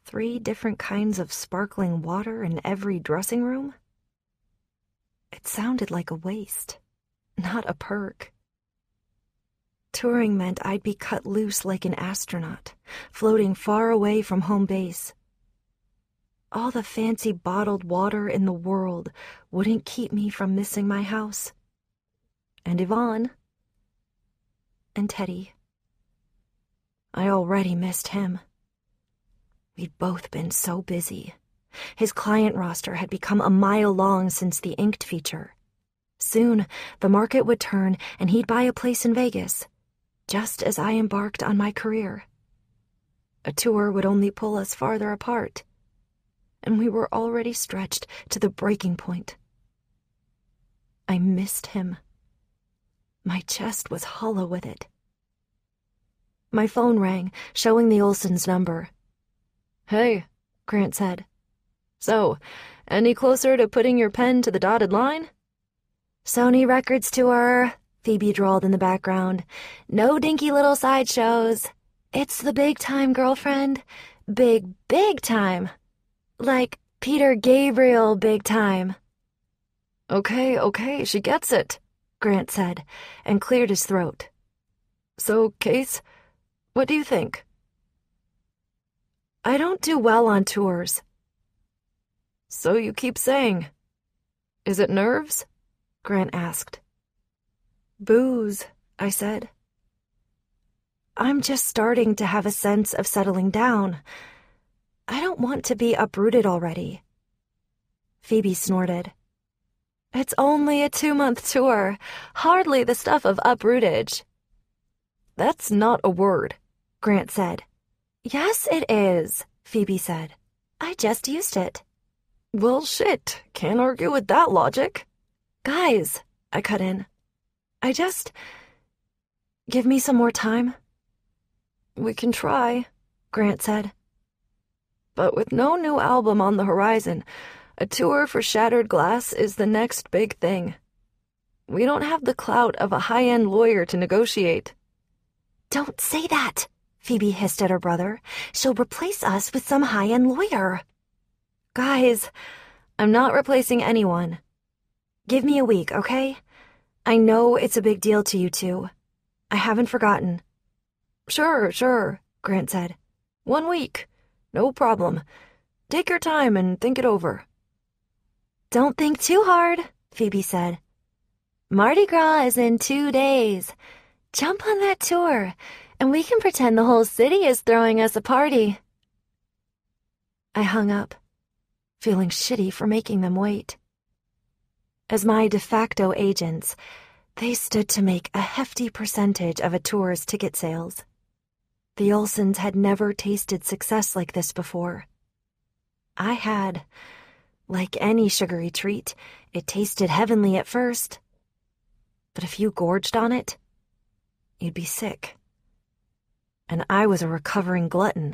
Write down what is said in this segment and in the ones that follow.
3 different kinds of sparkling water in every dressing room? It sounded like a waste, not a perk. Touring meant I'd be cut loose like an astronaut, floating far away from home base. All the fancy bottled water in the world wouldn't keep me from missing my house. And Yvonne. And Teddy. I already missed him. We'd both been so busy. His client roster had become a mile long since the Inked feature. Soon, the market would turn and he'd buy a place in Vegas, just as I embarked on my career. A tour would only pull us farther apart, and we were already stretched to the breaking point. I missed him. My chest was hollow with it. My phone rang, showing the Olsons' number. "Hey," Grant said. "So, any closer to putting your pen to the dotted line?" "Sony Records tour," Phoebe drawled in the background. "No dinky little sideshows. It's the big time, girlfriend. Big, big time. Like Peter Gabriel big time." Okay, she gets it," Grant said, and cleared his throat. "So, Case, what do you think?" "I don't do well on tours." "So you keep saying. Is it nerves?" Grant asked. "Booze," I said. "I'm just starting to have a sense of settling down. I don't want to be uprooted already." Phoebe snorted. "It's only a 2-month tour, hardly the stuff of uprootage." "That's not a word," Grant said. "Yes, it is," Phoebe said. "I just used it." "Well, shit, can't argue with that logic." "Guys," I cut in. Give me some more time." "We can try," Grant said. "But with no new album on the horizon, a tour for Shattered Glass is the next big thing. We don't have the clout of a high-end lawyer to negotiate." "Don't say that," Phoebe hissed at her brother. "She'll replace us with some high-end lawyer." "Guys, I'm not replacing anyone. Give me a week, okay? I know it's a big deal to you two. I haven't forgotten." Sure, Grant said. 1 week. No problem. Take your time and think it over." "Don't think too hard," Phoebe said. "Mardi Gras is in 2 days. Jump on that tour, and we can pretend the whole city is throwing us a party." I hung up, feeling shitty for making them wait. As my de facto agents, they stood to make a hefty percentage of a tour's ticket sales. The Olsons had never tasted success like this before. I had. Like any sugary treat, it tasted heavenly at first. But if you gorged on it, you'd be sick. And I was a recovering glutton.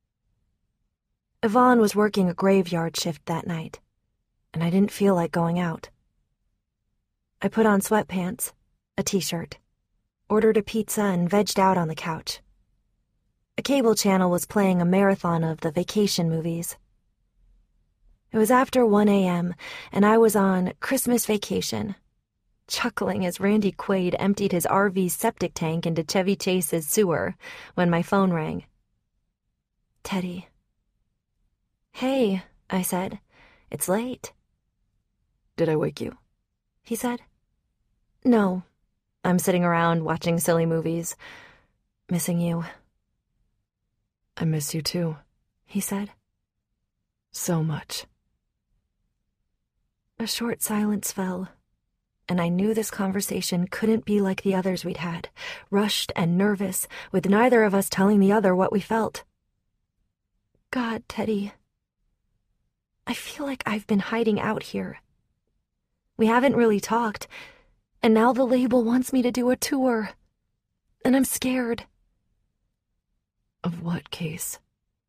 Yvonne was working a graveyard shift that night, and I didn't feel like going out. I put on sweatpants, a t-shirt, ordered a pizza, and vegged out on the couch. A cable channel was playing a marathon of the Vacation movies. It was after 1 a.m., and I was on Christmas vacation, chuckling as Randy Quaid emptied his RV's septic tank into Chevy Chase's sewer when my phone rang. Teddy. "Hey," I said. "It's late." "Did I wake you?" he said. "No. I'm sitting around watching silly movies, missing you." "I miss you too," he said. "So much." A short silence fell, and I knew this conversation couldn't be like the others we'd had, rushed and nervous, with neither of us telling the other what we felt. God, Teddy. I feel like I've been hiding out here. We haven't really talked, and now the label wants me to do a tour, and I'm scared. Of what, Case?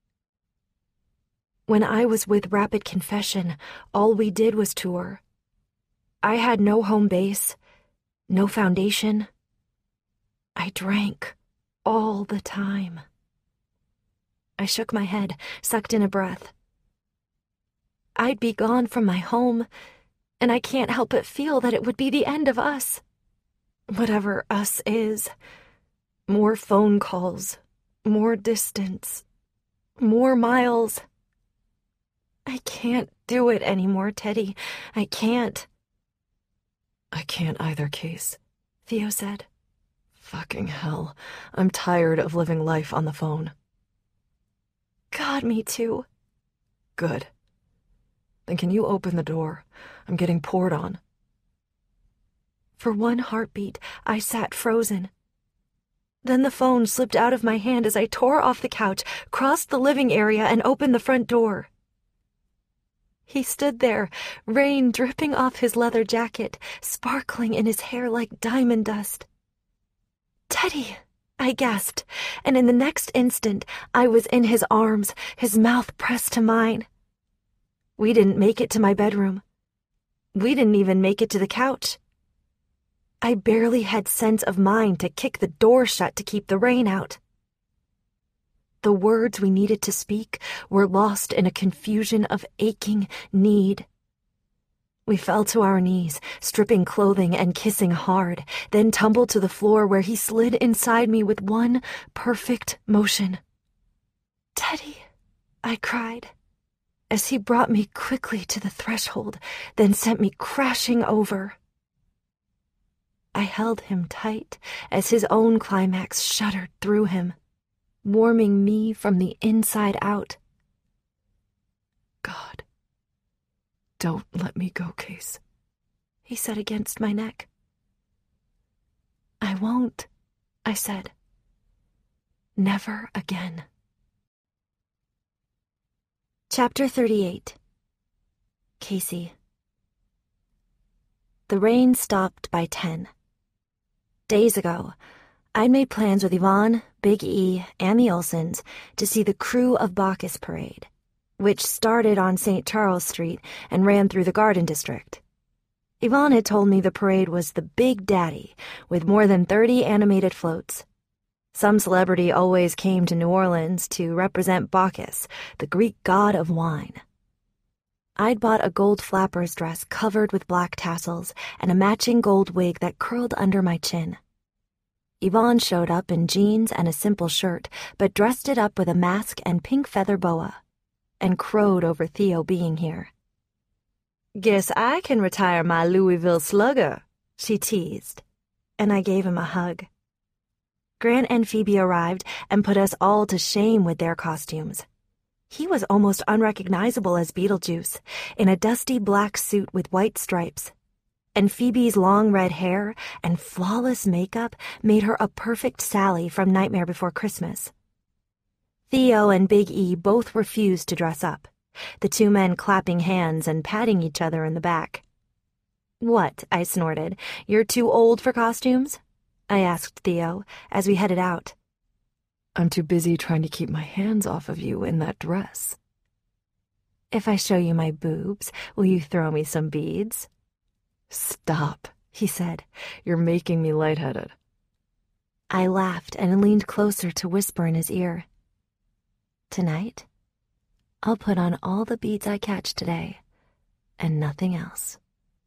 When I was with Rapid Confession, all we did was tour. I had no home base, no foundation. I drank all the time. I shook my head, sucked in a breath. I'd be gone from my home, and I can't help but feel that it would be the end of us. Whatever us is. More phone calls, more distance, more miles. I can't do it anymore, Teddy. I can't. I can't either, Case, Theo said. Fucking hell. I'm tired of living life on the phone. God, me too. Good. Then can you open the door? I'm getting poured on. For one heartbeat, I sat frozen. Then the phone slipped out of my hand as I tore off the couch, crossed the living area, and opened the front door. He stood there, rain dripping off his leather jacket, sparkling in his hair like diamond dust. "Teddy," I gasped, and in the next instant, I was in his arms, his mouth pressed to mine. We didn't make it to my bedroom. We didn't even make it to the couch. I barely had sense of mind to kick the door shut to keep the rain out. The words we needed to speak were lost in a confusion of aching need. We fell to our knees, stripping clothing and kissing hard, then tumbled to the floor where he slid inside me with one perfect motion. "Teddy," I cried, as he brought me quickly to the threshold, then sent me crashing over. I held him tight as his own climax shuddered through him, warming me from the inside out. God, don't let me go, Case, he said against my neck. "I won't," I said. "Never again." Chapter 38. Casey. The rain stopped by 10. Days ago, I'd made plans with Yvonne, Big E, and the Olsons to see the Crew of Bacchus parade, which started on St. Charles Street and ran through the Garden District. Yvonne had told me the parade was the Big Daddy, with more than 30 animated floats. Some celebrity always came to New Orleans to represent Bacchus, the Greek god of wine. I'd bought a gold flapper's dress covered with black tassels and a matching gold wig that curled under my chin. Yvonne showed up in jeans and a simple shirt, but dressed it up with a mask and pink feather boa, and crowed over Theo being here. "Guess I can retire my Louisville slugger," she teased, and I gave him a hug. Grant and Phoebe arrived and put us all to shame with their costumes. He was almost unrecognizable as Beetlejuice, in a dusty black suit with white stripes, and Phoebe's long red hair and flawless makeup made her a perfect Sally from Nightmare Before Christmas. Theo and Big E both refused to dress up, the two men clapping hands and patting each other in the back. "What?" I snorted. "You're too old for costumes?" I asked Theo as we headed out. "I'm too busy trying to keep my hands off of you in that dress." "If I show you my boobs, will you throw me some beads?" "Stop," he said. "You're making me lightheaded." I laughed and leaned closer to whisper in his ear. "Tonight, I'll put on all the beads I catch today, and nothing else."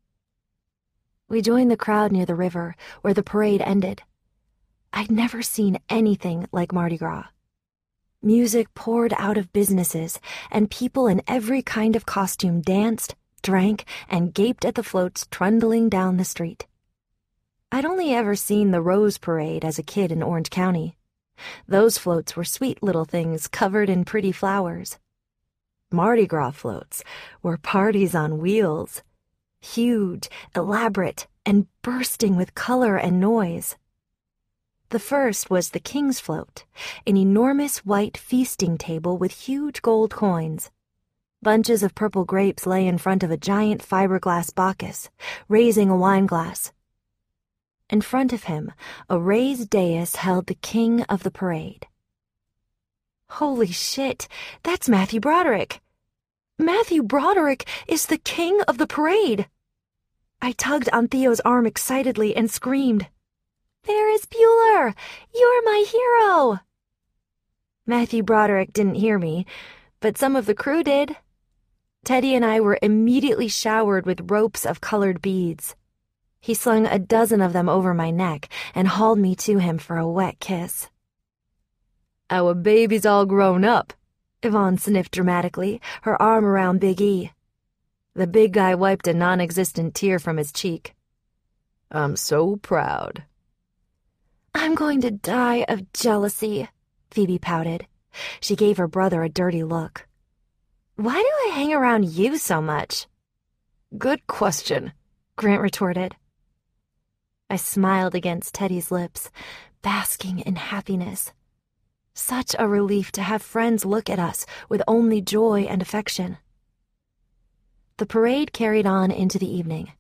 We joined the crowd near the river, where the parade ended. I'd never seen anything like Mardi Gras. Music poured out of businesses, and people in every kind of costume danced, drank, and gaped at the floats trundling down the street. I'd only ever seen the Rose Parade as a kid in Orange County. Those floats were sweet little things covered in pretty flowers. Mardi Gras floats were parties on wheels, huge, elaborate, and bursting with color and noise. The first was the King's Float, an enormous white feasting table with huge gold coins. Bunches of purple grapes lay in front of a giant fiberglass Bacchus, raising a wine glass. In front of him, a raised dais held the king of the parade. Holy shit, that's Matthew Broderick. Matthew Broderick is the king of the parade. I tugged on Theo's arm excitedly and screamed, "Ferris Bueller! You're my hero!" Matthew Broderick didn't hear me, but some of the crew did. Teddy and I were immediately showered with ropes of colored beads. He slung a dozen of them over my neck and hauled me to him for a wet kiss. "Our baby's all grown up," Yvonne sniffed dramatically, her arm around Big E. The big guy wiped a non-existent tear from his cheek. "I'm so proud." "I'm going to die of jealousy," Phoebe pouted. She gave her brother a dirty look. "Why do I hang around you so much?" "Good question," Grant retorted. I smiled against Teddy's lips, basking in happiness. Such a relief to have friends look at us with only joy and affection. The parade carried on into the evening.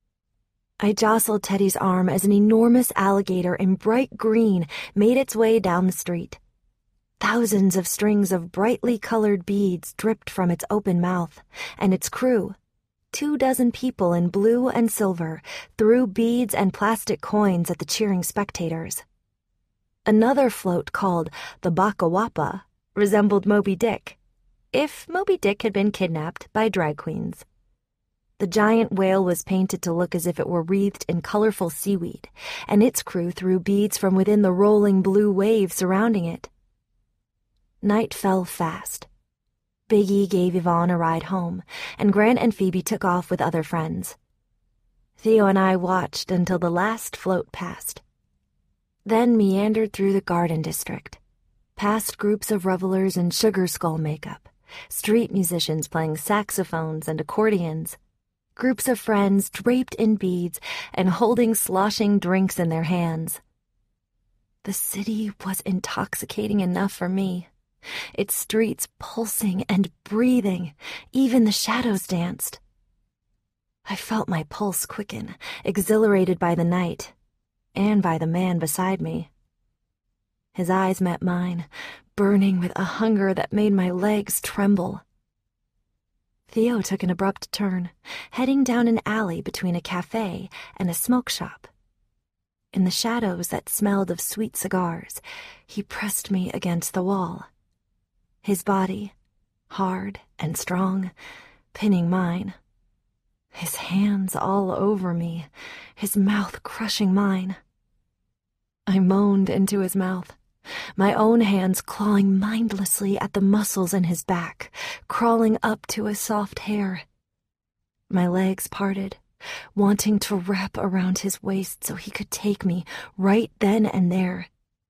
I jostled Teddy's arm as an enormous alligator in bright green made its way down the street. Thousands of strings of brightly colored beads dripped from its open mouth, and its crew, 24 people in blue and silver, threw beads and plastic coins at the cheering spectators. Another float called the Baka Wapa resembled Moby Dick, if Moby Dick had been kidnapped by drag queens. The giant whale was painted to look as if it were wreathed in colorful seaweed, and its crew threw beads from within the rolling blue waves surrounding it. Night fell fast. Big E gave Yvonne a ride home, and Grant and Phoebe took off with other friends. Theo and I watched until the last float passed, then meandered through the Garden District, past groups of revelers in sugar skull makeup, street musicians playing saxophones and accordions, groups of friends draped in beads and holding sloshing drinks in their hands. The city was intoxicating enough for me. Its streets pulsing and breathing, even the shadows danced. I felt my pulse quicken, exhilarated by the night, and by the man beside me. His eyes met mine, burning with a hunger that made my legs tremble. Theo took an abrupt turn, heading down an alley between a cafe and a smoke shop. In the shadows that smelled of sweet cigars, he pressed me against the wall. His body, hard and strong, pinning mine. His hands all over me, his mouth crushing mine. I moaned into his mouth, my own hands clawing mindlessly at the muscles in his back, crawling up to his soft hair. My legs parted, wanting to wrap around his waist so he could take me right then and there.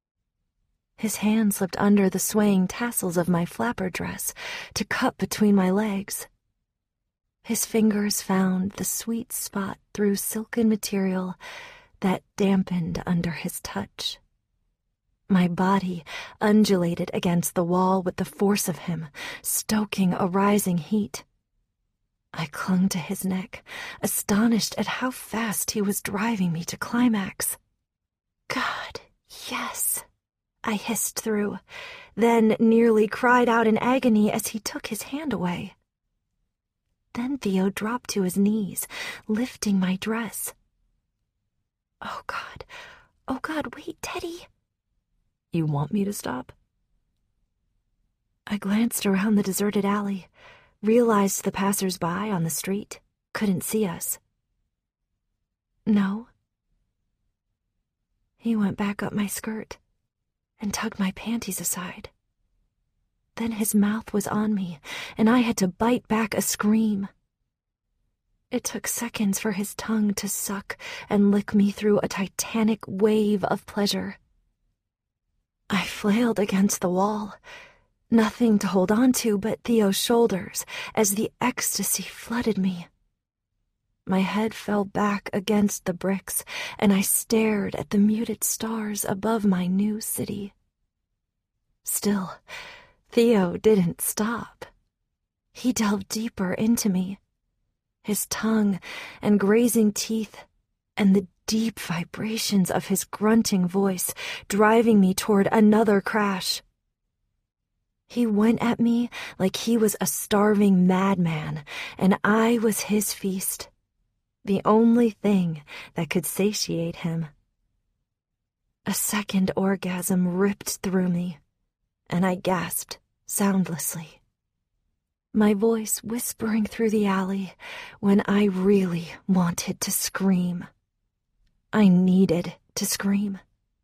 His hand slipped under the swaying tassels of my flapper dress to cut between my legs. His fingers found the sweet spot through silken material that dampened under his touch. My body undulated against the wall with the force of him, stoking a rising heat. I clung to his neck, astonished at how fast he was driving me to climax. "God, yes," I hissed through, then nearly cried out in agony as he took his hand away. Then Theo dropped to his knees, lifting my dress. Oh, God, wait, Teddy." "You want me to stop?" I glanced around the deserted alley, realized the passers-by on the street couldn't see us. "No." He went back up my skirt and tugged my panties aside. Then his mouth was on me, and I had to bite back a scream. It took seconds for his tongue to suck and lick me through a titanic wave of pleasure. I flailed against the wall, nothing to hold on to but Theo's shoulders as the ecstasy flooded me. My head fell back against the bricks, and I stared at the muted stars above my new city. Still, Theo didn't stop. He delved deeper into me, his tongue and grazing teeth and the deep vibrations of his grunting voice driving me toward another crash. He went at me like he was a starving madman, and I was his feast, the only thing that could satiate him. A second orgasm ripped through me, and I gasped soundlessly, my voice whispering through the alley when I really wanted to scream. I needed to scream.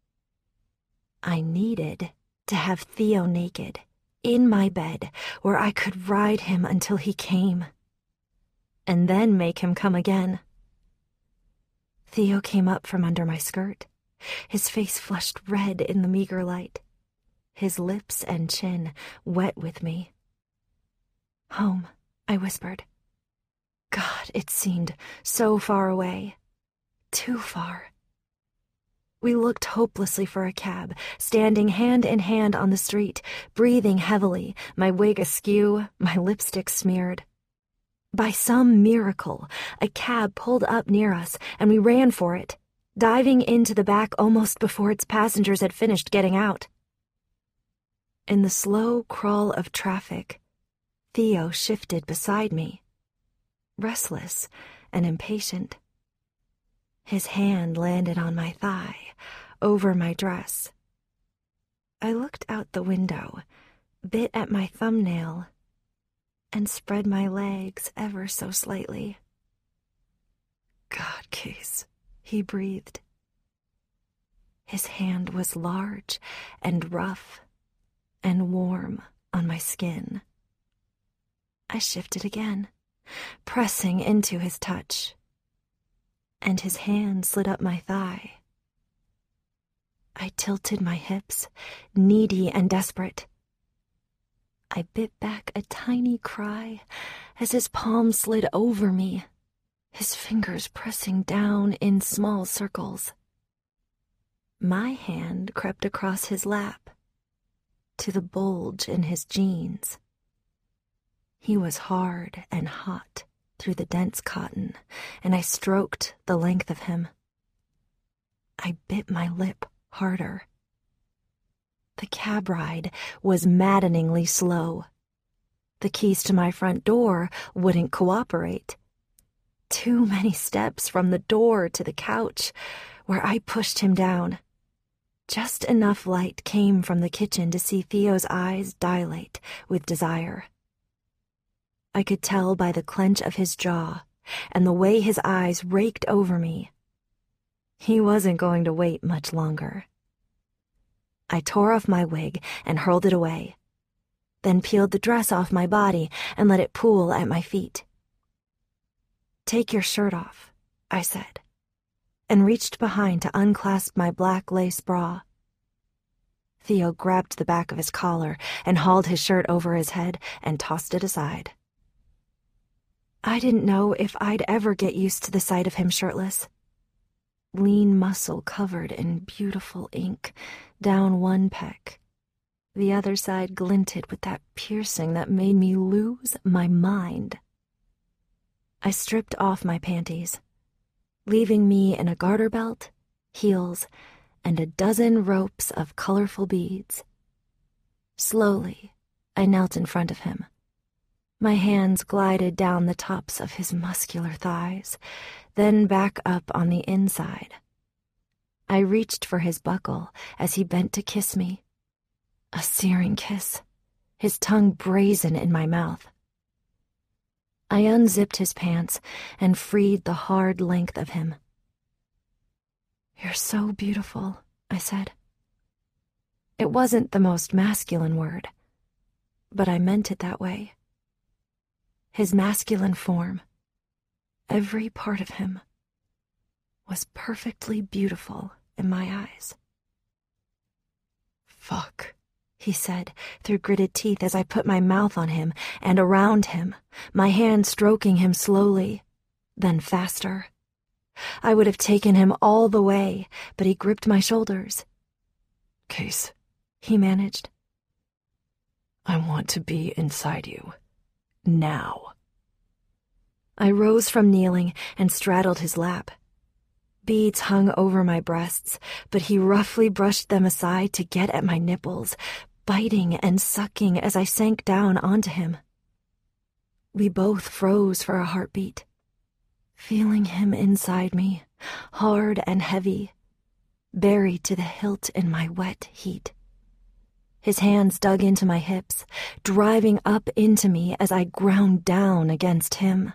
I needed to have Theo naked, in my bed, where I could ride him until he came, and then make him come again. Theo came up from under my skirt, his face flushed red in the meager light, his lips and chin wet with me. "Home," I whispered. God, it seemed so far away. Too far. We looked hopelessly for a cab, standing hand in hand on the street, breathing heavily, my wig askew, my lipstick smeared. By some miracle, a cab pulled up near us, and we ran for it, diving into the back almost before its passengers had finished getting out. In the slow crawl of traffic, Theo shifted beside me, restless and impatient. His hand landed on my thigh, over my dress. I looked out the window, bit at my thumbnail, and spread my legs ever so slightly. "God, Case," he breathed. His hand was large and rough and warm on my skin. I shifted again, pressing into his touch, and his hand slid up my thigh. I tilted my hips, needy and desperate. I bit back a tiny cry as his palm slid over me, his fingers pressing down in small circles. My hand crept across his lap, to the bulge in his jeans. He was hard and hot through the dense cotton, and I stroked the length of him. I bit my lip harder. The cab ride was maddeningly slow. The keys to my front door wouldn't cooperate. Too many steps from the door to the couch, where I pushed him down. Just enough light came from the kitchen to see Theo's eyes dilate with desire. I could tell by the clench of his jaw and the way his eyes raked over me. He wasn't going to wait much longer. I tore off my wig and hurled it away, then peeled the dress off my body and let it pool at my feet. "Take your shirt off," I said, and reached behind to unclasp my black lace bra. Theo grabbed the back of his collar and hauled his shirt over his head and tossed it aside. I didn't know if I'd ever get used to the sight of him shirtless. Lean muscle covered in beautiful ink down one pec. The other side glinted with that piercing that made me lose my mind. I stripped off my panties, leaving me in a garter belt, heels, and a dozen ropes of colorful beads. Slowly, I knelt in front of him. My hands glided down the tops of his muscular thighs, then back up on the inside. I reached for his buckle as he bent to kiss me. A searing kiss, his tongue brazen in my mouth. I unzipped his pants and freed the hard length of him. "You're so beautiful," I said. It wasn't the most masculine word, but I meant it that way. His masculine form, every part of him, was perfectly beautiful in my eyes. "Fuck," he said through gritted teeth as I put my mouth on him and around him, my hand stroking him slowly, then faster. I would have taken him all the way, but he gripped my shoulders. "Case," he managed. "I want to be inside you. Now." I rose from kneeling and straddled his lap. Beads hung over my breasts, but he roughly brushed them aside to get at my nipples, biting and sucking as I sank down onto him. We both froze for a heartbeat, feeling him inside me, hard and heavy, buried to the hilt in my wet heat. His hands dug into my hips, driving up into me as I ground down against him.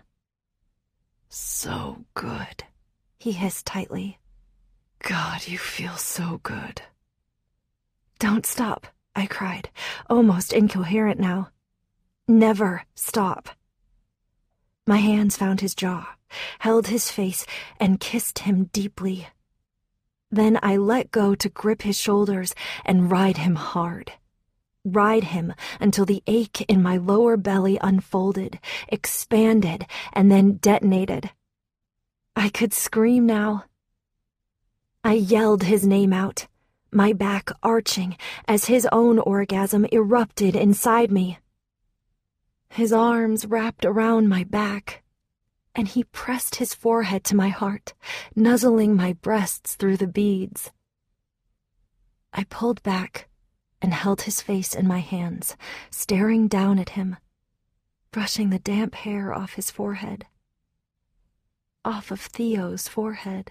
So good, he hissed tightly. God, you feel so good. Don't stop, I cried, almost incoherent now. Never stop. My hands found his jaw, held his face, and kissed him deeply. Then I let go to grip his shoulders and ride him hard. Ride him until the ache in my lower belly unfolded, expanded, and then detonated. I could scream now. I yelled his name out, my back arching as his own orgasm erupted inside me. His arms wrapped around my back, and he pressed his forehead to my heart, nuzzling my breasts through the beads. I pulled back and held his face in my hands, staring down at him, brushing the damp hair off his forehead. Off of Theo's forehead.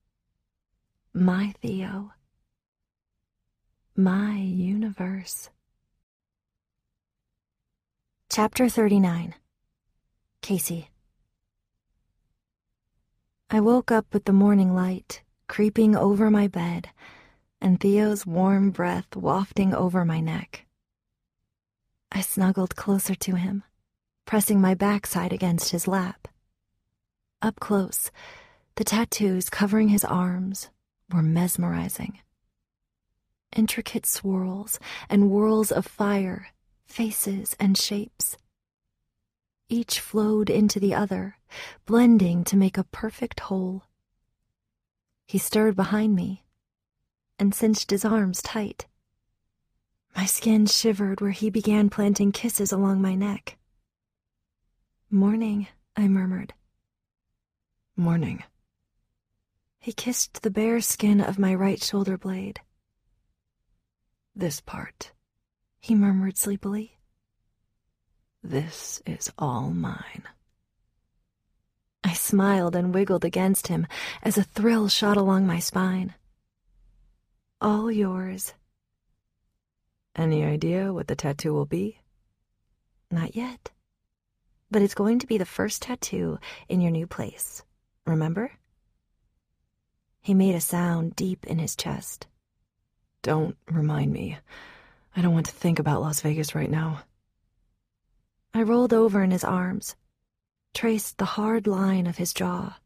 My Theo. My universe. Chapter 39. Casey. I woke up with the morning light creeping over my bed and Theo's warm breath wafting over my neck. I snuggled closer to him, pressing my backside against his lap. Up close, the tattoos covering his arms were mesmerizing. Intricate swirls and whirls of fire, faces and shapes. Each flowed into the other, blending to make a perfect whole. He stirred behind me and cinched his arms tight. My skin shivered where he began planting kisses along my neck. "Morning," I murmured. "Morning." He kissed the bare skin of my right shoulder blade. "This part," he murmured sleepily. "This is all mine." I smiled and wiggled against him as a thrill shot along my spine. "All yours." "Any idea what the tattoo will be?" "Not yet. But it's going to be the first tattoo in your new place. Remember?" He made a sound deep in his chest. "Don't remind me. I don't want to think about Las Vegas right now." I rolled over in his arms, traced the hard line of his jaw.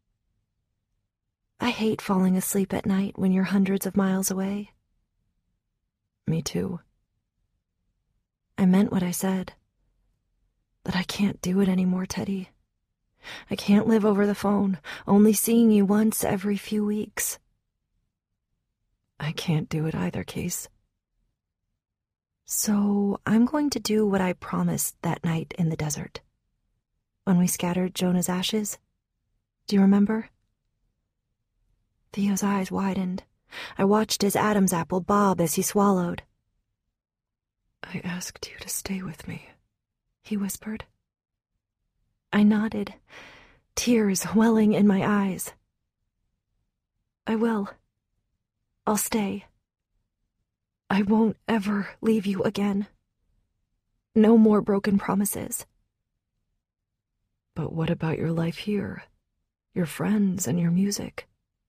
I hate falling asleep at night when you're hundreds of miles away. Me too. I meant what I said. But I can't do it anymore, Teddy. I can't live over the phone, only seeing you once every few weeks. I can't do it either, Case. So I'm going to do what I promised that night in the desert. When we scattered Jonah's ashes. Do you remember? Theo's eyes widened. I watched his Adam's apple bob as he swallowed. "I asked you to stay with me," he whispered. I nodded, tears welling in my eyes. "I will. I'll stay. I won't ever leave you again. No more broken promises." "But what about your life here? Your friends and your music?"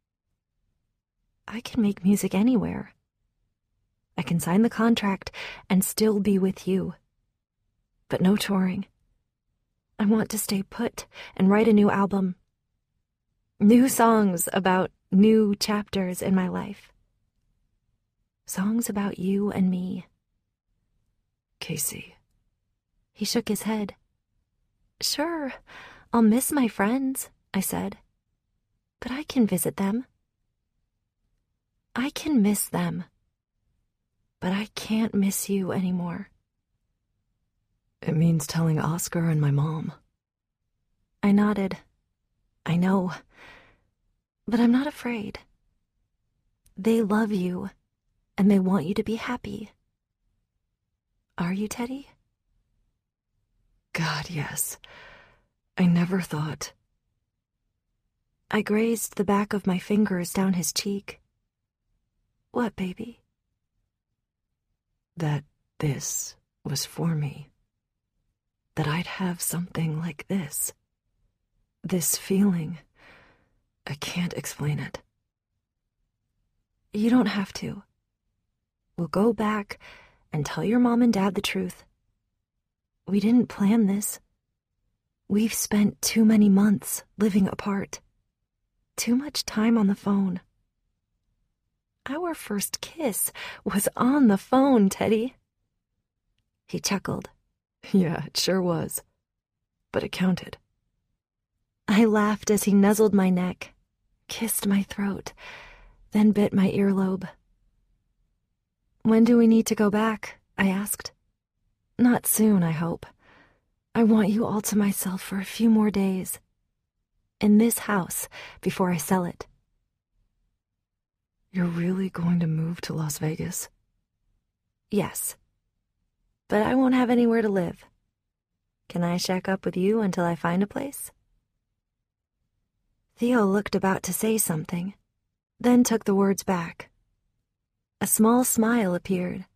"I can make music anywhere. I can sign the contract and still be with you. But no touring. I want to stay put and write a new album. New songs about new chapters in my life. Songs about you and me." "Casey." He shook his head. "Sure, I'll miss my friends," I said. "But I can visit them. I can miss them. But I can't miss you anymore." "It means telling Oscar and my mom." I nodded. "I know. But I'm not afraid. They love you, and they want you to be happy. Are you, Teddy?" "God, yes. I never thought." I grazed the back of my fingers down his cheek. "What, baby?" That this was for me. That I'd have something like this. This feeling. I can't explain it. You don't have to. We'll go back and tell your mom and dad the truth. We didn't plan this. We've spent too many months living apart. Too much time on the phone. Our first kiss was on the phone, Teddy. He chuckled. Yeah, it sure was. But it counted. I laughed as he nuzzled my neck, kissed my throat, then bit my earlobe. When do we need to go back? I asked. Not soon, I hope. I want you all to myself for a few more days. In this house, before I sell it. You're really going to move to Las Vegas? Yes. But I won't have anywhere to live. Can I shack up with you until I find a place? Theo looked about to say something, then took the words back. A small smile appeared.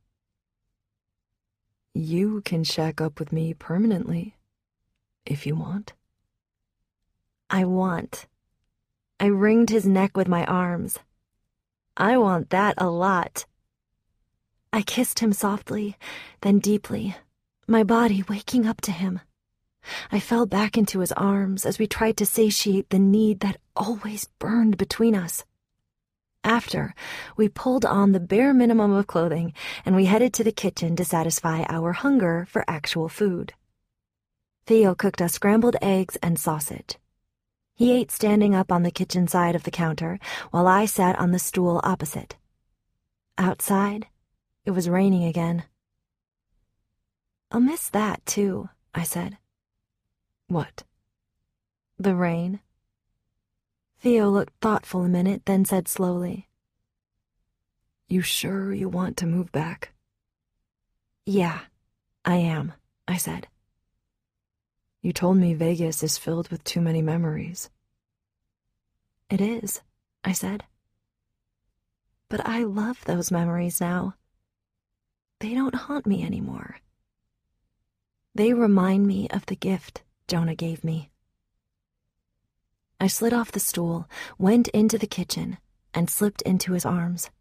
You can shack up with me permanently, if you want. I want. I wringed his neck with my arms. I want that a lot. I kissed him softly, then deeply, my body waking up to him. I fell back into his arms as we tried to satiate the need that always burned between us. After, we pulled on the bare minimum of clothing and we headed to the kitchen to satisfy our hunger for actual food. Theo cooked us scrambled eggs and sausage. He ate standing up on the kitchen side of the counter while I sat on the stool opposite. Outside, it was raining again. I'll miss that, too, I said. What? The rain. Theo looked thoughtful a minute, then said slowly, You sure you want to move back? Yeah, I am, I said. You told me Vegas is filled with too many memories. It is, I said. But I love those memories now. They don't haunt me anymore. They remind me of the gift Jonah gave me. I slid off the stool, went into the kitchen, and slipped into his arms.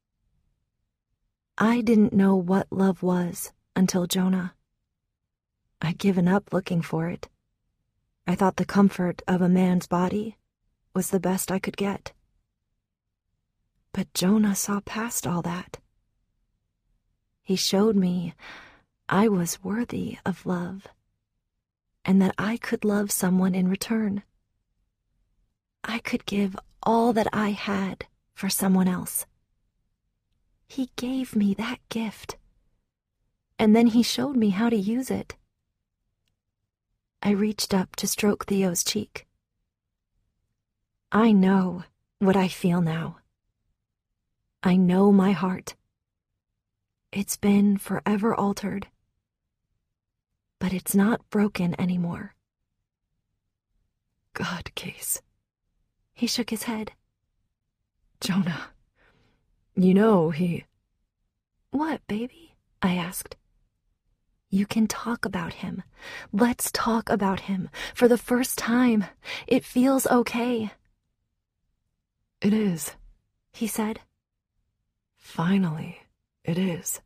I didn't know what love was until Jonah. I'd given up looking for it. I thought the comfort of a man's body was the best I could get. But Jonah saw past all that. He showed me I was worthy of love, and that I could love someone in return. I could give all that I had for someone else. He gave me that gift, and then he showed me how to use it. I reached up to stroke Theo's cheek. I know what I feel now. I know my heart. It's been forever altered, but it's not broken anymore. God, Case. He shook his head. Jonah, you know he... What, baby? I asked. You can talk about him. Let's talk about him. For the first time, it feels okay. It is, he said. Finally, it is.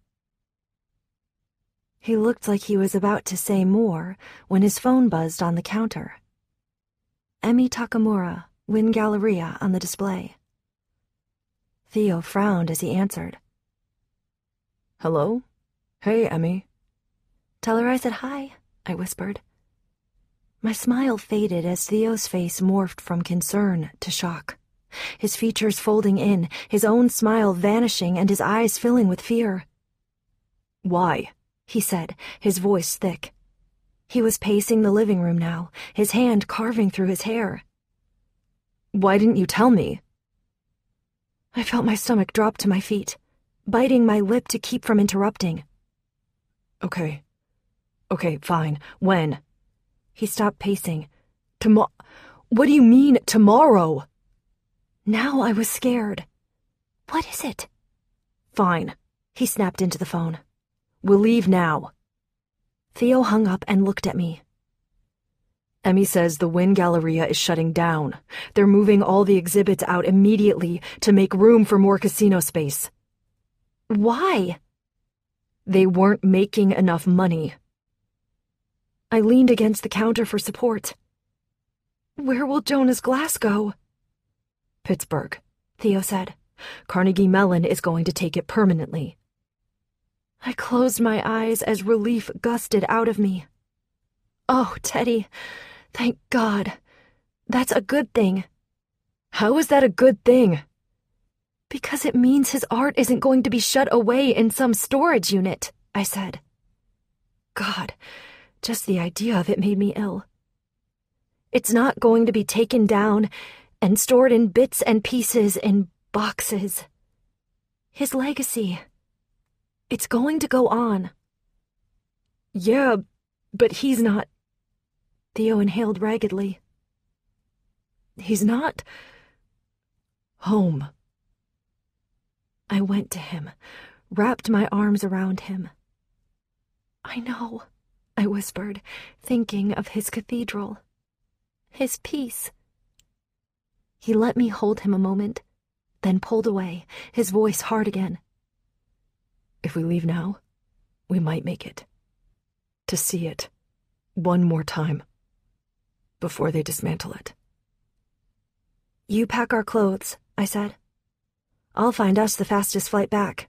He looked like he was about to say more when his phone buzzed on the counter. Emi Takamura, Win Galleria on the display. Theo frowned as he answered. Hello? Hey, Emi. Tell her I said hi, I whispered. My smile faded as Theo's face morphed from concern to shock. His features folding in, his own smile vanishing, and his eyes filling with fear. Why? He said, his voice thick. He was pacing the living room now, his hand carving through his hair. Why didn't you tell me? I felt my stomach drop to my feet, biting my lip to keep from interrupting. Okay, fine. When? He stopped pacing. What do you mean, tomorrow? Now I was scared. What is it? Fine, he snapped into the phone. We'll leave now. Theo hung up and looked at me. Emmy says the Wynn Galleria is shutting down. They're moving all the exhibits out immediately to make room for more casino space. Why? They weren't making enough money. I leaned against the counter for support. Where will Jonah's glass go? Pittsburgh, Theo said. Carnegie Mellon is going to take it permanently. I closed my eyes as relief gusted out of me. Oh, Teddy, thank God. That's a good thing. How is that a good thing? Because it means his art isn't going to be shut away in some storage unit, I said. God, just the idea of it made me ill. It's not going to be taken down and stored in bits and pieces in boxes. His legacy. It's going to go on. Yeah, but he's not. Theo inhaled raggedly. He's not home. I went to him, wrapped my arms around him. I know, I whispered, thinking of his cathedral. His peace. He let me hold him a moment, then pulled away, his voice hard again. If we leave now, we might make it. To see it one more time before they dismantle it. You pack our clothes, I said. I'll find us the fastest flight back.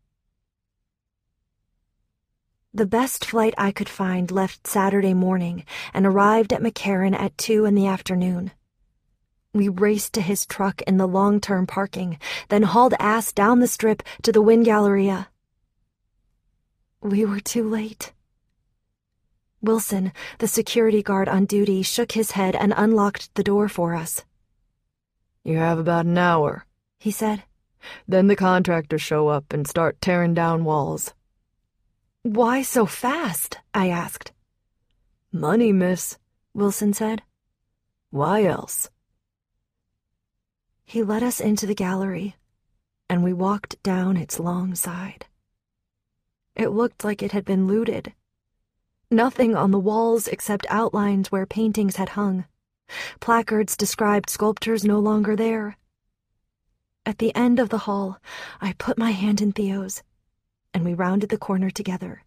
The best flight I could find left Saturday morning and arrived at McCarran at 2 in the afternoon. We raced to his truck in the long-term parking, then hauled ass down the strip to the Wynn Galleria. We were too late. Wilson, the security guard on duty, shook his head and unlocked the door for us. You have about an hour, he said. Then the contractors show up and start tearing down walls. Why so fast? I asked. Money, miss, Wilson said. Why else? He led us into the gallery, and we walked down its long side. It looked like it had been looted. Nothing on the walls except outlines where paintings had hung. Placards described sculptures no longer there. At the end of the hall, I put my hand in Theo's, and we rounded the corner together.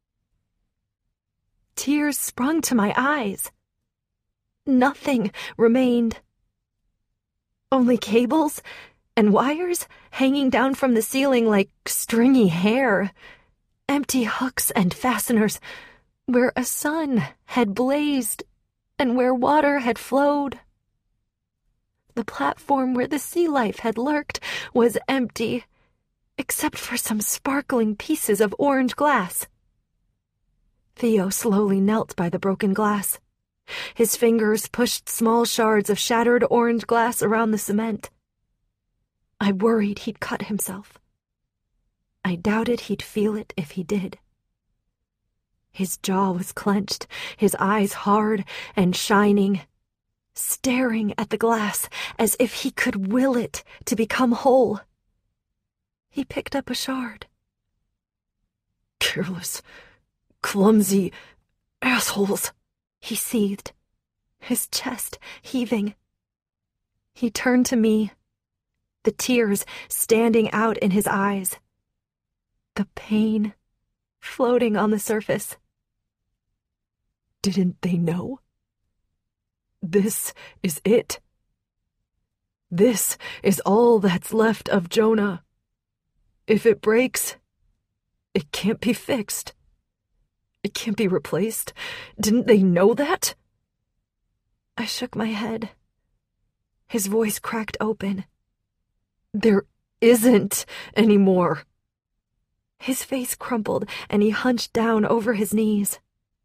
Tears sprung to my eyes. Nothing remained. Only cables and wires hanging down from the ceiling like stringy hair. Empty hooks and fasteners where a sun had blazed and where water had flowed. The platform where the sea life had lurked was empty, except for some sparkling pieces of orange glass. Theo slowly knelt by the broken glass. His fingers pushed small shards of shattered orange glass around the cement. I worried he'd cut himself. I doubted he'd feel it if he did. His jaw was clenched, his eyes hard and shining, staring at the glass as if he could will it to become whole. He picked up a shard. Careless, clumsy assholes, he seethed, his chest heaving. He turned to me, the tears standing out in his eyes, the pain floating on the surface. Didn't they know? This is it. This is all that's left of Jonah. If it breaks, it can't be fixed. It can't be replaced. Didn't they know that? I shook my head. His voice cracked open. There isn't any more. His face crumpled and he hunched down over his knees.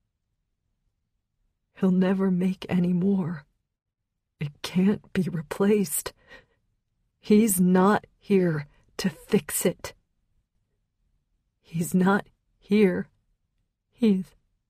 He'll never make any more. It can't be replaced. He's not here to fix it. He's not here. He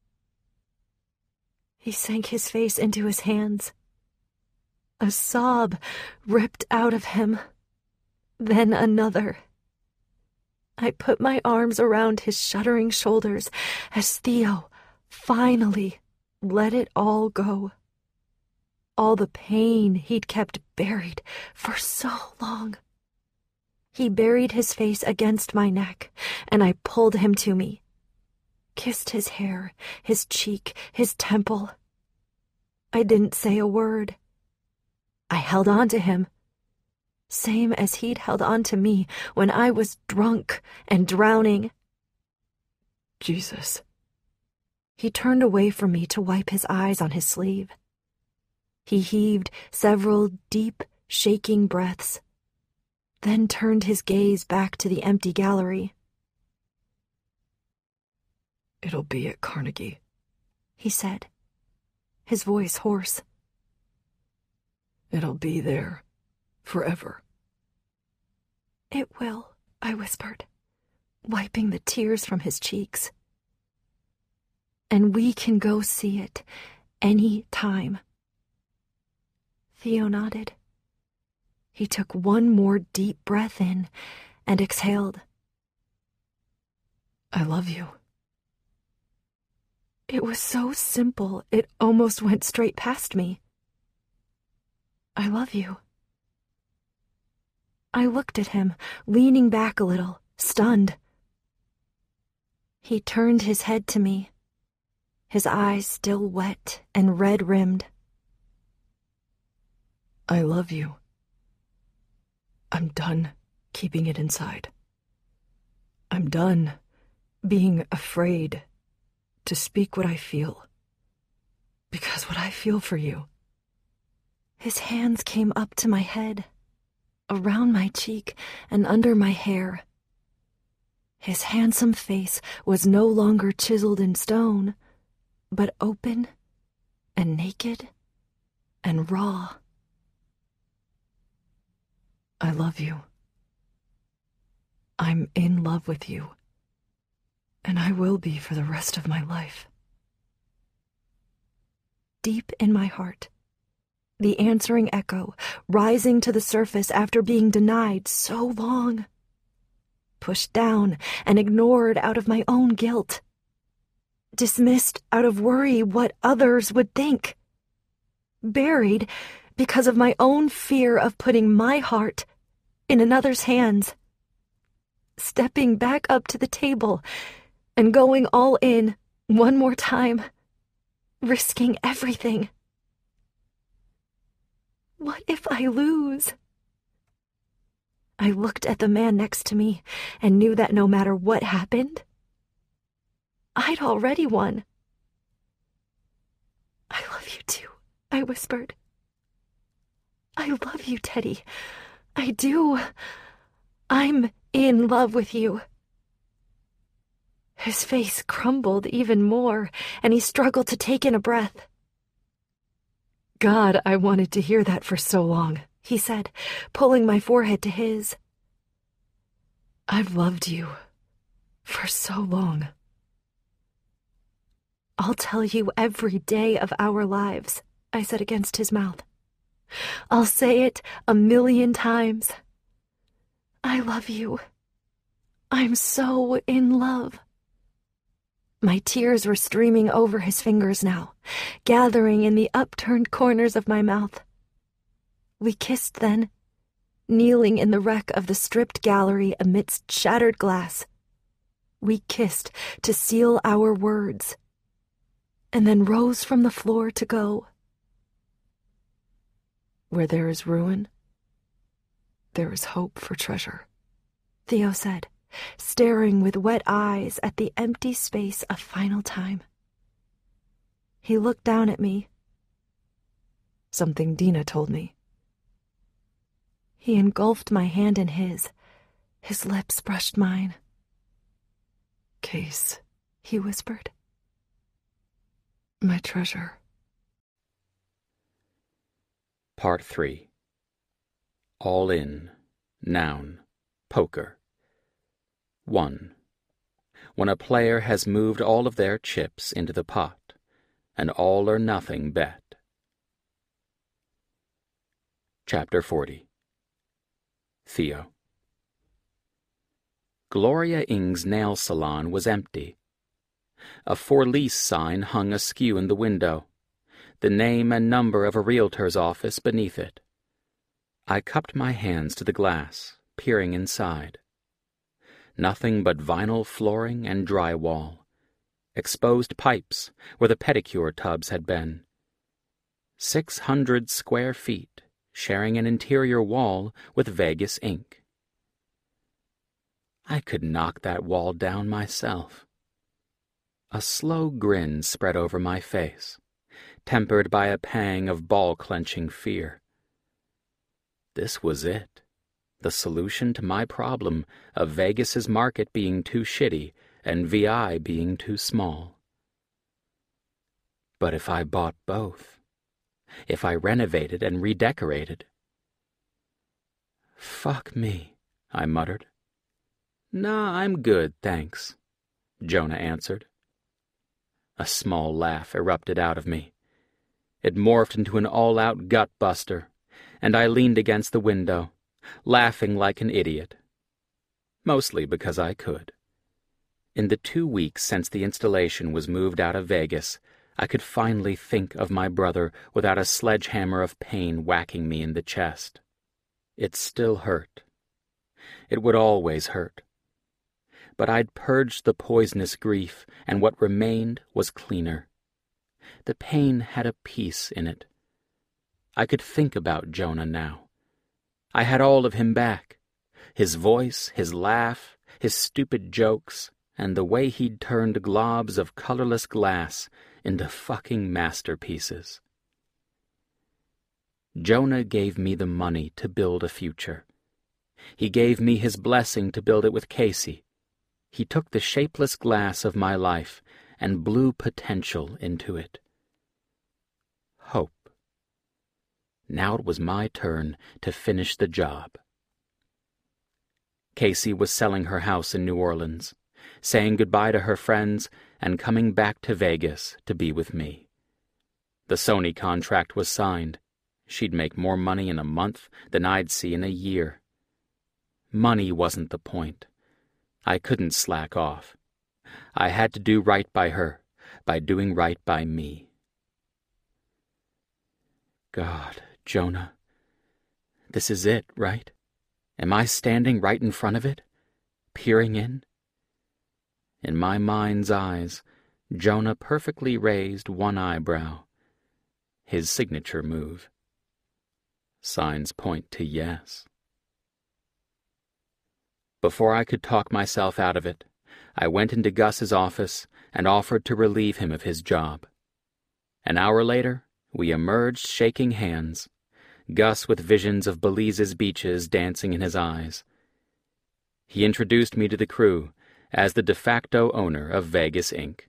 sank his face into his hands. A sob ripped out of him, then another. I put my arms around his shuddering shoulders as Theo finally let it all go. All the pain he'd kept buried for so long. He buried his face against my neck, and I pulled him to me. Kissed his hair, his cheek, his temple. I didn't say a word. I held on to him, same as he'd held on to me when I was drunk and drowning. Jesus. He turned away from me to wipe his eyes on his sleeve. He heaved several deep, shaking breaths, then turned his gaze back to the empty gallery. It'll be at Carnegie, he said, his voice hoarse. It'll be there, forever. It will, I whispered, wiping the tears from his cheeks. And we can go see it any time. Theo nodded. He took one more deep breath in and exhaled. I love you. It was so simple, it almost went straight past me. I love you. I looked at him, leaning back a little, stunned. He turned his head to me, his eyes still wet and red-rimmed. I love you. I'm done keeping it inside. I'm done being afraid to speak what I feel, because what I feel for you. His hands came up to my head, around my cheek and under my hair. His handsome face was no longer chiseled in stone, but open and naked and raw. I love you. I'm in love with you, and I will be for the rest of my life. Deep in my heart, the answering echo, rising to the surface after being denied so long, pushed down and ignored out of my own guilt, dismissed out of worry what others would think, buried because of my own fear of putting my heart in another's hands, stepping back up to the table and going all in one more time, risking everything. What if I lose? I looked at the man next to me and knew that no matter what happened, I'd already won. I love you too, I whispered. I love you, Teddy. I do. I'm in love with you. His face crumbled even more, and he struggled to take in a breath. God, I wanted to hear that for so long, he said, pulling my forehead to his. I've loved you for so long. I'll tell you every day of our lives, I said against his mouth. I'll say it 1,000,000 times. I love you. I'm so in love. My tears were streaming over his fingers now, gathering in the upturned corners of my mouth. We kissed then, kneeling in the wreck of the stripped gallery amidst shattered glass. We kissed to seal our words, and then rose from the floor to go. Where there is ruin, there is hope for treasure, Theo said, staring with wet eyes at the empty space a final time. He looked down at me. Something Dina told me. He engulfed my hand in his. His lips brushed mine. Case, he whispered. My treasure. Part 3. All in. Noun. Poker. 1. When a player has moved all of their chips into the pot, an all-or-nothing bet. Chapter 40. Theo. Gloria Ing's nail salon was empty. A for lease sign hung askew in the window, the name and number of a realtor's office beneath it. I cupped my hands to the glass, peering inside. Nothing but vinyl flooring and drywall, exposed pipes where the pedicure tubs had been. 600 square feet, sharing an interior wall with Vegas Inc. I could knock that wall down myself. A slow grin spread over my face, tempered by a pang of ball-clenching fear. This was it, the solution to my problem of Vegas's market being too shitty and VI being too small. But if I bought both, if I renovated and redecorated... "Fuck me," I muttered. "Nah, I'm good, thanks," Jonah answered. A small laugh erupted out of me. It morphed into an all-out gut-buster, and I leaned against the window, laughing like an idiot. Mostly because I could. In the 2 weeks since the installation was moved out of Vegas, I could finally think of my brother without a sledgehammer of pain whacking me in the chest. It still hurt. It would always hurt. But I'd purged the poisonous grief, and what remained was cleaner. The pain had a peace in it. I could think about Jonah now. I had all of him back. His voice, his laugh, his stupid jokes, and the way he'd turned globs of colorless glass into fucking masterpieces. Jonah gave me the money to build a future. He gave me his blessing to build it with Casey. He took the shapeless glass of my life and blew potential into it. Hope. Now it was my turn to finish the job. Casey was selling her house in New Orleans, saying goodbye to her friends and coming back to Vegas to be with me. The Sony contract was signed. She'd make more money in a month than I'd see in a year. Money wasn't the point. I couldn't slack off. I had to do right by her, by doing right by me. God, Jonah, this is it, right? Am I standing right in front of it, peering in? In my mind's eyes, Jonah perfectly raised one eyebrow, his signature move. Signs point to yes. Before I could talk myself out of it, I went into Gus's office and offered to relieve him of his job. An hour later, we emerged shaking hands, Gus with visions of Belize's beaches dancing in his eyes. He introduced me to the crew as the de facto owner of Vegas Inc.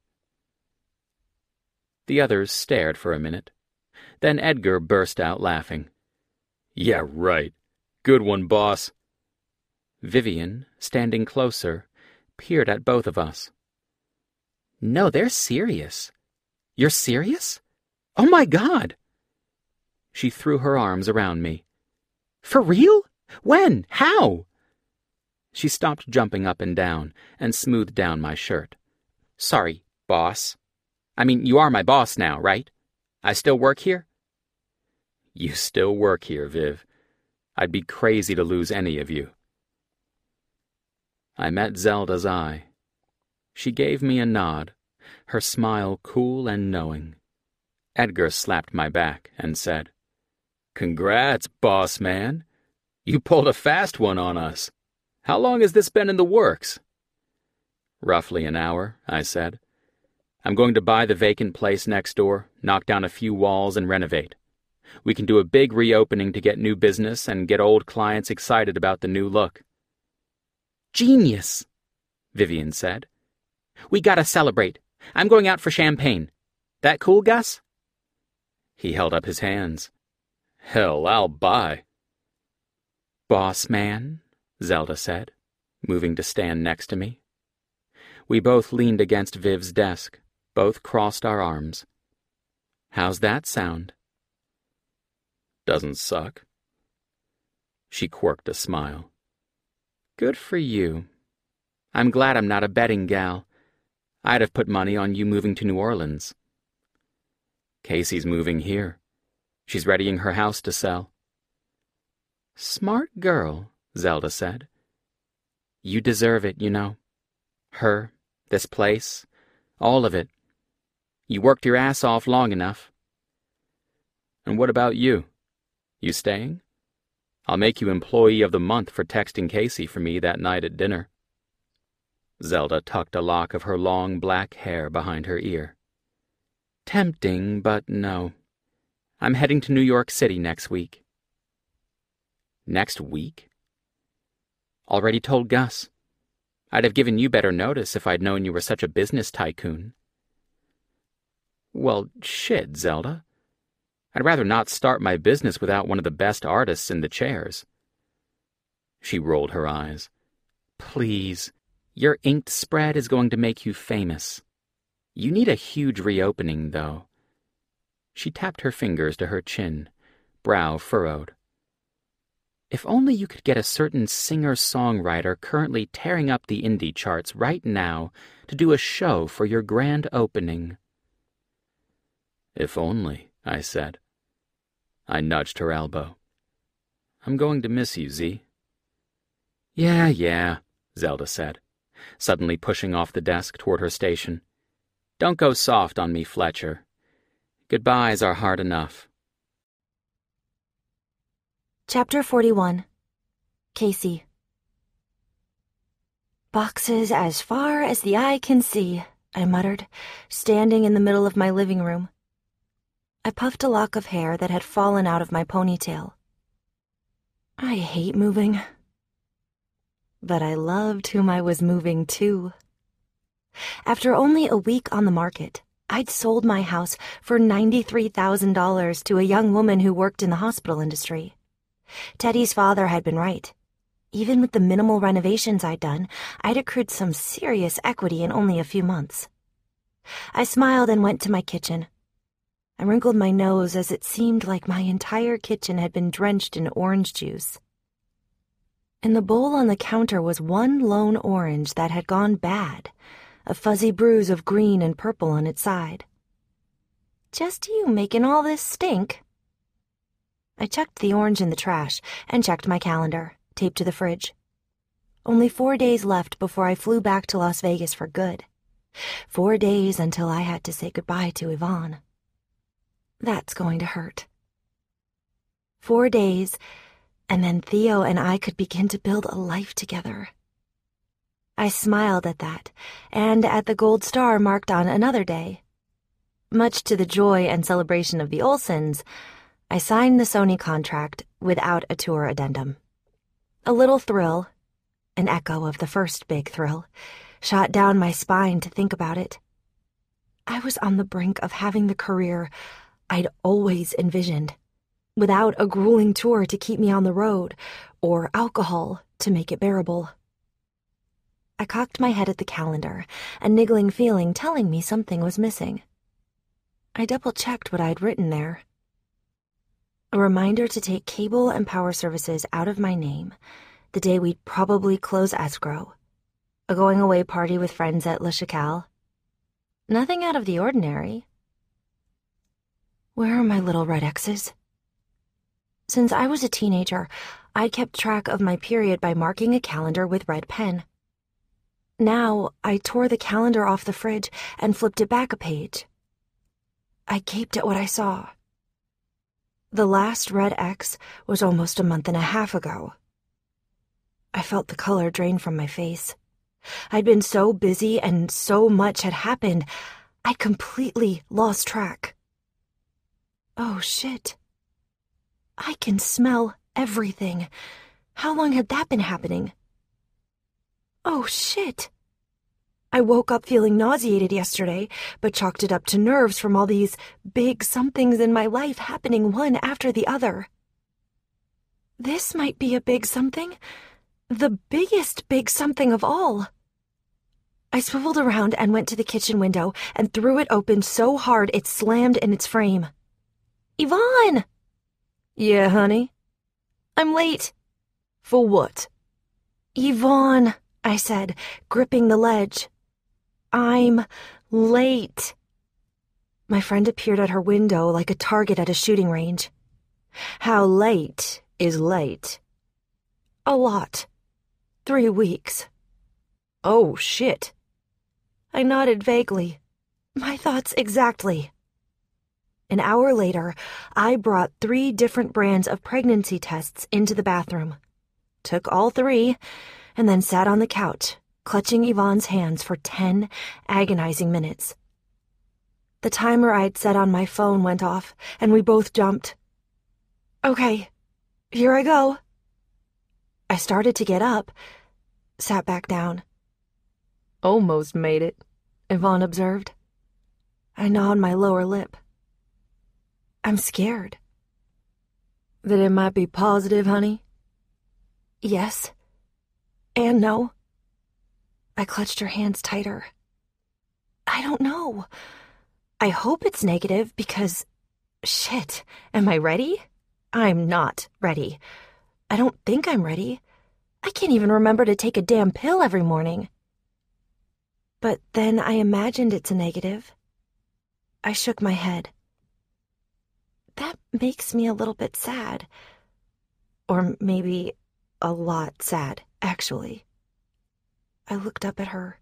The others stared for a minute. Then Edgar burst out laughing. "Yeah, right. Good one, boss." Vivian, standing closer, peered at both of us. "No, they're serious. You're serious? Oh my God!" She threw her arms around me. "For real? When? How?" She stopped jumping up and down and smoothed down my shirt. "Sorry, boss. I mean, you are my boss now, right? I still work here?" "You still work here, Viv. I'd be crazy to lose any of you." I met Zelda's eye. She gave me a nod, her smile cool and knowing. Edgar slapped my back and said, "Congrats, boss man. You pulled a fast one on us. How long has this been in the works?" "Roughly an hour," I said. "I'm going to buy the vacant place next door, knock down a few walls, and renovate. We can do a big reopening to get new business and get old clients excited about the new look." "Genius," Vivian said. "We gotta celebrate. I'm going out for champagne. That cool, Gus?" He held up his hands. "Hell, I'll buy." "Boss man," Zelda said, moving to stand next to me. We both leaned against Viv's desk, both crossed our arms. "How's that sound?" "Doesn't suck." She quirked a smile. "Good for you. I'm glad I'm not a betting gal. I'd have put money on you moving to New Orleans. Casey's moving here. She's readying her house to sell. Smart girl, Zelda said. You deserve it, you know. Her, this place, all of it. You worked your ass off long enough. And what about you? You staying? I'll make you Employee of the Month for texting Casey for me that night at dinner. Zelda tucked a lock of her long black hair behind her ear. Tempting, but no. I'm heading to New York City next week. Next week? Already told Gus. I'd have given you better notice if I'd known you were such a business tycoon. Well, shit, Zelda. I'd rather not start my business without one of the best artists in the chairs. She rolled her eyes. Please, your inked spread is going to make you famous. You need a huge reopening, though. She tapped her fingers to her chin, brow furrowed. If only you could get a certain singer-songwriter currently tearing up the indie charts right now to do a show for your grand opening. If only, I said. I nudged her elbow. I'm going to miss you, Z. Yeah, Zelda said, suddenly pushing off the desk toward her station. Don't go soft on me, Fletcher. Goodbyes are hard enough. Chapter 41. Casey. Boxes as far as the eye can see, I muttered, standing in the middle of my living room. I puffed a lock of hair that had fallen out of my ponytail. I hate moving. But I loved whom I was moving to. After only a week on the market, I'd sold my house for $93,000 to a young woman who worked in the hospital industry. Teddy's father had been right. Even with the minimal renovations I'd done, I'd accrued some serious equity in only a few months. I smiled and went to my kitchen. I wrinkled my nose as it seemed like my entire kitchen had been drenched in orange juice. In the bowl on the counter was one lone orange that had gone bad, a fuzzy bruise of green and purple on its side. Just you making all this stink? I chucked the orange in the trash and checked my calendar, taped to the fridge. Only 4 days left before I flew back to Las Vegas for good. 4 days until I had to say goodbye to Yvonne. That's going to hurt. 4 days, and then Theo and I could begin to build a life together. I smiled at that, and at the gold star marked on another day. Much to the joy and celebration of the Olsons, I signed the Sony contract without a tour addendum. A little thrill, an echo of the first big thrill, shot down my spine to think about it. I was on the brink of having the career I'd always envisioned, without a grueling tour to keep me on the road, or alcohol to make it bearable. I cocked my head at the calendar, a niggling feeling telling me something was missing. I double-checked what I'd written there. A reminder to take cable and power services out of my name, the day we'd probably close escrow, a going-away party with friends at Le Chacal. Nothing out of the ordinary. Where are my little red X's? Since I was a teenager, I kept track of my period by marking a calendar with red pen. Now, I tore the calendar off the fridge and flipped it back a page. I gaped at what I saw. The last red X was almost a month and a half ago. I felt the color drain from my face. I'd been so busy and so much had happened, I'd completely lost track. Oh, shit. I can smell everything. How long had that been happening? Oh, shit. I woke up feeling nauseated yesterday, but chalked it up to nerves from all these big somethings in my life happening one after the other. This might be a big something. The biggest big something of all. I swiveled around and went to the kitchen window and threw it open so hard it slammed in its frame. Yvonne! Yeah, honey? I'm late. For what? Yvonne, I said, gripping the ledge. I'm late. My friend appeared at her window like a target at a shooting range. How late is late? A lot. 3 weeks. Oh, shit. I nodded vaguely. My thoughts exactly. An hour later, I brought 3 different brands of pregnancy tests into the bathroom, took all 3, and then sat on the couch, clutching Yvonne's hands for 10 agonizing minutes. The timer I'd set on my phone went off, and we both jumped. Okay, here I go. I started to get up, sat back down. Almost made it, Yvonne observed. I gnawed my lower lip. I'm scared. That it might be positive, honey? Yes. And no. I clutched her hands tighter. I don't know. I hope it's negative because... Shit, am I ready? I'm not ready. I don't think I'm ready. I can't even remember to take a damn pill every morning. But then I imagined it's a negative. I shook my head. That makes me a little bit sad. Or maybe a lot sad, actually. I looked up at her.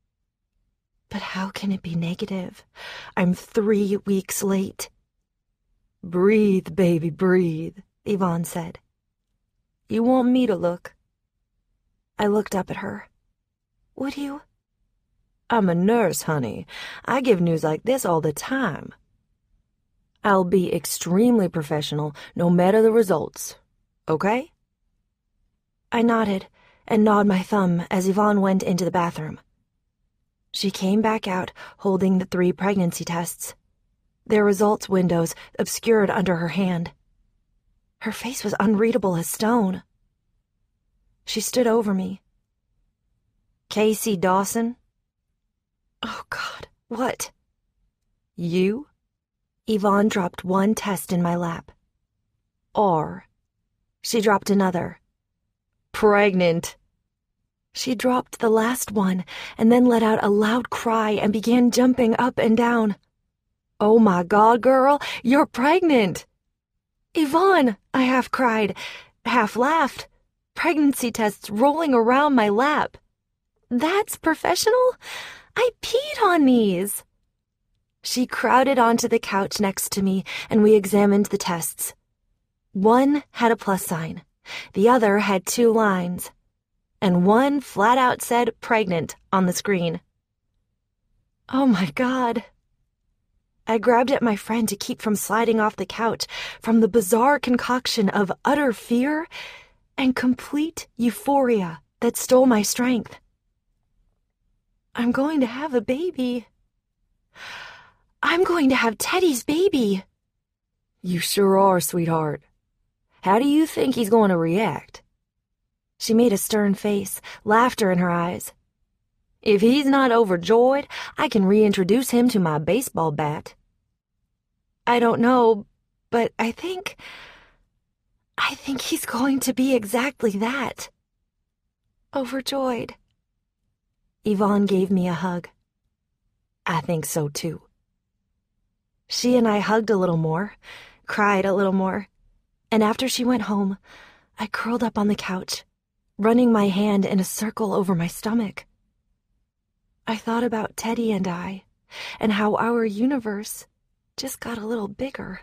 But how can it be negative? I'm 3 weeks late. Breathe, baby, breathe, Yvonne said. You want me to look? I looked up at her. Would you? I'm a nurse, honey. I give news like this all the time. I'll be extremely professional, no matter the results. Okay? I nodded and gnawed my thumb as Yvonne went into the bathroom. She came back out holding the 3 pregnancy tests, their results windows obscured under her hand. Her face was unreadable as stone. She stood over me. Casey Dawson? Oh, God, what? You? Yvonne dropped 1 test in my lap. Are. She dropped another. Pregnant. She dropped the last one and then let out a loud cry and began jumping up and down. Oh my God, girl, you're pregnant. Yvonne, I half cried, half laughed. Pregnancy tests rolling around my lap. That's professional? I peed on these. She crowded onto the couch next to me and we examined the tests. One had a plus sign. The other had 2 lines. And one flat out said pregnant on the screen. Oh my God. I grabbed at my friend to keep from sliding off the couch from the bizarre concoction of utter fear and complete euphoria that stole my strength. I'm going to have a baby. I'm going to have Teddy's baby. You sure are, sweetheart. How do you think he's going to react? She made a stern face, laughter in her eyes. If he's not overjoyed, I can reintroduce him to my baseball bat. I don't know, but I think he's going to be exactly that. Overjoyed. Yvonne gave me a hug. I think so too. She and I hugged a little more, cried a little more, and after she went home, I curled up on the couch, running my hand in a circle over my stomach. I thought about Teddy and I, and how our universe just got a little bigger.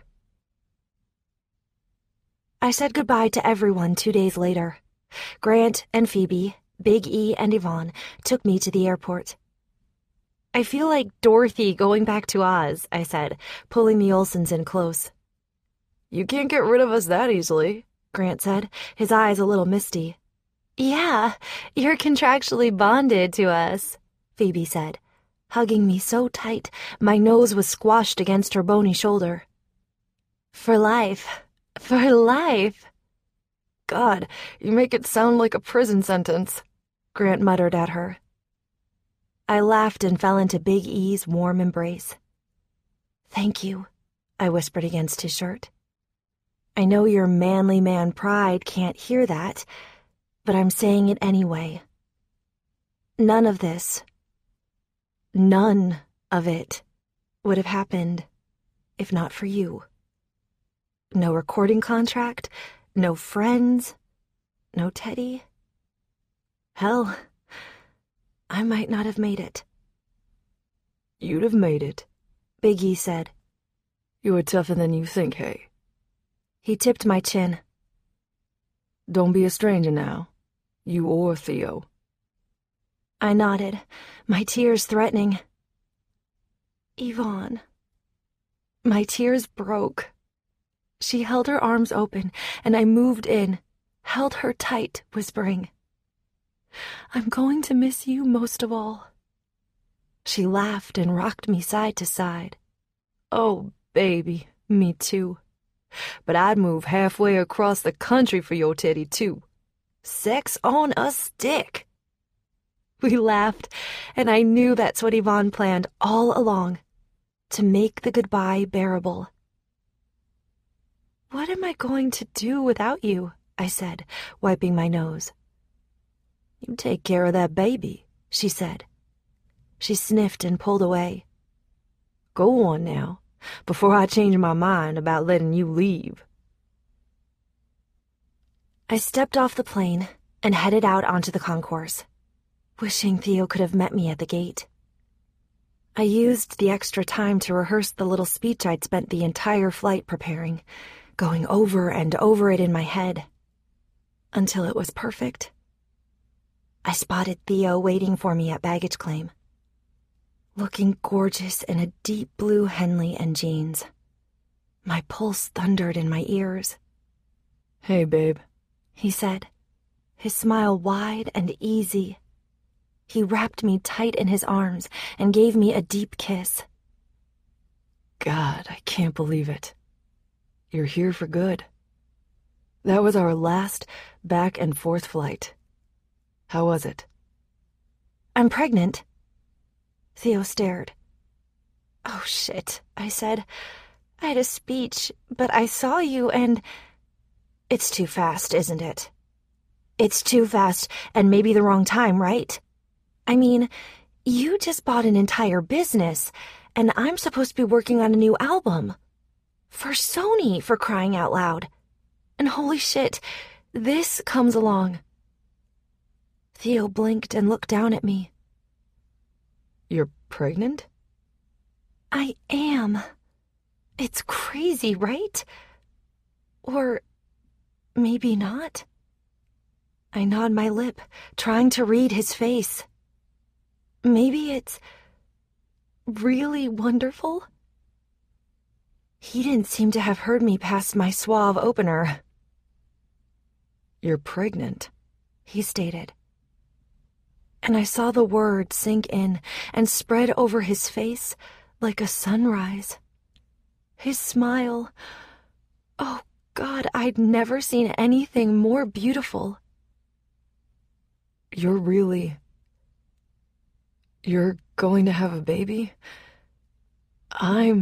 I said goodbye to everyone 2 days later. Grant and Phoebe, Big E and Yvonne took me to the airport. I feel like Dorothy going back to Oz, I said, pulling the Olsons in close. You can't get rid of us that easily, Grant said, his eyes a little misty. Yeah, you're contractually bonded to us, Phoebe said, hugging me so tight my nose was squashed against her bony shoulder. For life. For life. God, you make it sound like a prison sentence, Grant muttered at her. I laughed and fell into Big E's warm embrace. Thank you, I whispered against his shirt. I know your manly man pride can't hear that, but I'm saying it anyway. None of this, none of it would have happened if not for you. No recording contract, no friends, no Teddy. Hell, I might not have made it. You'd have made it, Big E said. You're tougher than you think, hey? He tipped my chin. Don't be a stranger now, you or Theo. I nodded, my tears threatening. Yvonne. My tears broke. She held her arms open, and I moved in, held her tight, whispering, I'm going to miss you most of all. She laughed and rocked me side to side. Oh, baby, me too. But I'd move halfway across the country for your Teddy, too. Sex on a stick. We laughed, and I knew that's what Yvonne planned all along, to make the goodbye bearable. What am I going to do without you? I said, wiping my nose. You take care of that baby, she said. She sniffed and pulled away. Go on now, before I change my mind about letting you leave. I stepped off the plane and headed out onto the concourse, wishing Theo could have met me at the gate. I used the extra time to rehearse the little speech I'd spent the entire flight preparing, going over and over it in my head, until it was perfect. I spotted Theo waiting for me at baggage claim, looking gorgeous in a deep blue Henley and jeans. My pulse thundered in my ears. Hey, babe, he said, his smile wide and easy. He wrapped me tight in his arms and gave me a deep kiss. God, I can't believe it. You're here for good. That was our last back and forth flight. How was it? I'm pregnant. Theo stared. Oh, shit, I said. I had a speech, but I saw you and... It's too fast, isn't it? It's too fast and maybe the wrong time, right? I mean, you just bought an entire business, and I'm supposed to be working on a new album. For Sony, for crying out loud. And holy shit, this comes along. Theo blinked and looked down at me. You're pregnant? I am. It's crazy, right? Or maybe not. I gnawed my lip, trying to read his face. Maybe it's really wonderful? He didn't seem to have heard me past my suave opener. You're pregnant, he stated. And I saw the word sink in and spread over his face like a sunrise. His smile. Oh, God, I'd never seen anything more beautiful. You're going to have a baby? I'm